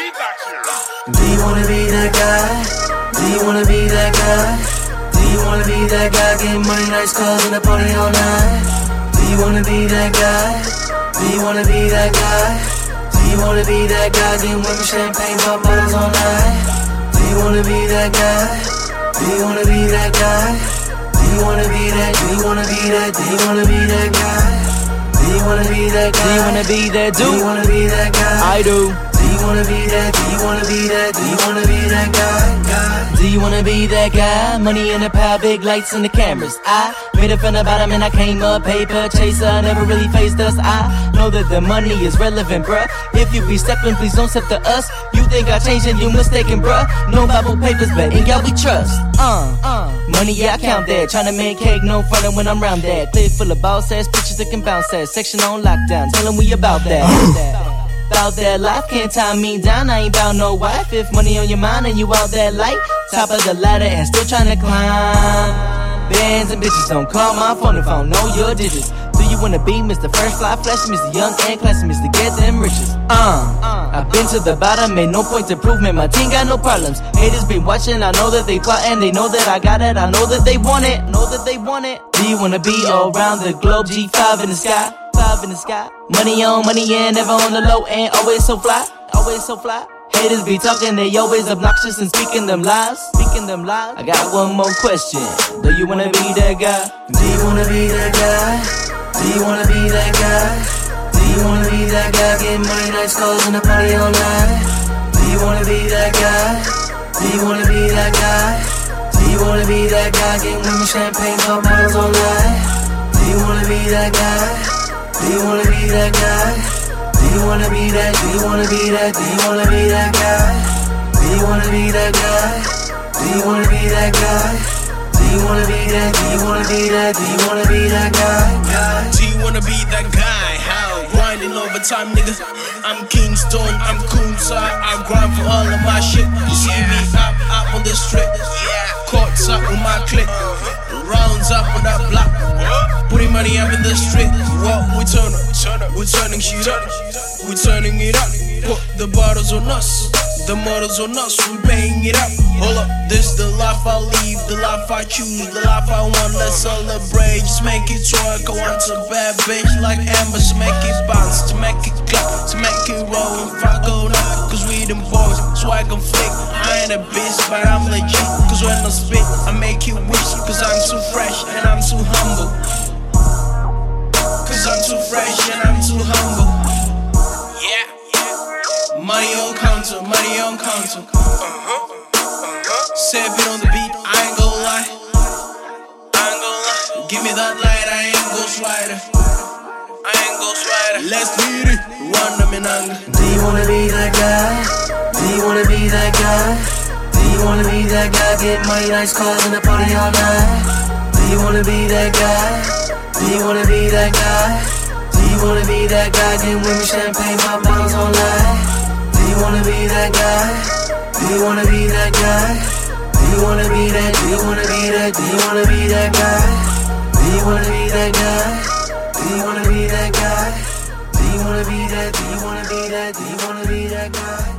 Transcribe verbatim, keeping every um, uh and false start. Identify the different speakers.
Speaker 1: feedback here.
Speaker 2: Do you wanna be that guy? Do you wanna be that guy? Do you wanna be that guy? Get money, nice cars, and a party all night. Do you wanna be that guy? Do you wanna be that guy? Do you wanna be that guy? Get women champagne, pop bottles all night. Do you wanna be that guy? Do you wanna be that guy? Do you wanna be that? Do you wanna be that? Do you wanna be that guy? Do you wanna be that guy?
Speaker 3: Do you wanna be that dude?
Speaker 2: Do you wanna be that guy?
Speaker 3: I do.
Speaker 2: Do you wanna be that? Do you wanna be that? Do you wanna be that guy? guy?
Speaker 3: Do you wanna be that guy? Money in the pile, big lights and the cameras. I made it from the bottom and I came up. Paper chaser, never really faced us. I know that the money is relevant, bruh. If you be stepping, please don't step to us. You think I changed and you mistaken, bruh. No Bible papers, but in God we trust. Uh, uh. Money, yeah, I count that. Tryna make cake, no frontin' when I'm round that. Clip full of boss ass pictures that can bounce ass. Section on lockdown, tell 'em we about that. About that life, can't tie me down. I ain't bout no wife. If money on your mind and you out that light, top of the ladder and still tryna climb. Bands and bitches don't call my phone if I don't know your digits. Do you wanna be Mister First Fly Flash, Mister Young and Classy, Mister Get Them Riches? Uh, I've been to the bottom, made no point to improvement. My team got no problems. Haters been watching, I know that they plotting. They know that I got it, I know that they want it. Know that they want it. Do you wanna be all around the globe? G five in the sky, five in the sky. Money on, money in, never on the low end. Always so fly, always so fly. Haters be talking, they always obnoxious and speaking them lies, speaking them lies. I got one more question. Do you wanna be that guy?
Speaker 2: Do you wanna be that guy? Do you wanna be that guy? Do you wanna be that guy? Get money, nice cars, and a party all night. Do you wanna be that guy? Do you wanna be that guy? Do you wanna be that guy? Get women champagne, pop bottles all night. Do you wanna be that guy? Do you wanna be that guy? Do you wanna be that? Do you wanna be that? Do you wanna be that guy? Do you wanna be that guy? Do you wanna be that guy? Do you wanna be that? Do you wanna be that? Do you wanna be that guy?
Speaker 4: Do you wanna be that guy? How? Grinding overtime, nigga. I'm Kingston, I'm Kunsa. I grind for all of my shit. You see me up, up on the strip. Caught up with my clip. Rounds up on that block. Putting money up in the street. What? We turn up. We're turning shit up. We're turning it up. Put the bottles on us. The models on us, we paying it up. Hold up, this the life I leave, the life I choose, the life I want. Let's celebrate, just make it twerk. I want a bad bitch like Amber, to make it bounce, to make it clap, to make it roll. If I go now, cause we them boys, swag and flick. I ain't a bitch, but I'm legit. Cause when I spit, I make you wish. Cause I'm too fresh and I'm too humble. Cause I'm too fresh and I'm too humble. Yeah. Money on counter, money on counter. Uh-huh, uh-huh. Sap it on the beat, I ain't gon' lie. I ain't gon' lie. Give me that light, I ain't Ghost Rider. I ain't Ghost Rider. Let's get it, run them in anger.
Speaker 2: Do you wanna be that guy? Do you wanna be that guy? Do you wanna be that guy? Get money, nice cars, and a party all night. Do you wanna be that guy? Do you wanna be that guy? Do you wanna be that guy? Get women champagne, pop bottles all night. Do you wanna be that guy? Do you wanna be that guy? Do you wanna be that? Do you wanna be that? Do you wanna be that guy? Do you wanna be that guy? Do you wanna be that guy? Do you wanna be that? Do you wanna be that? Do you wanna be that guy?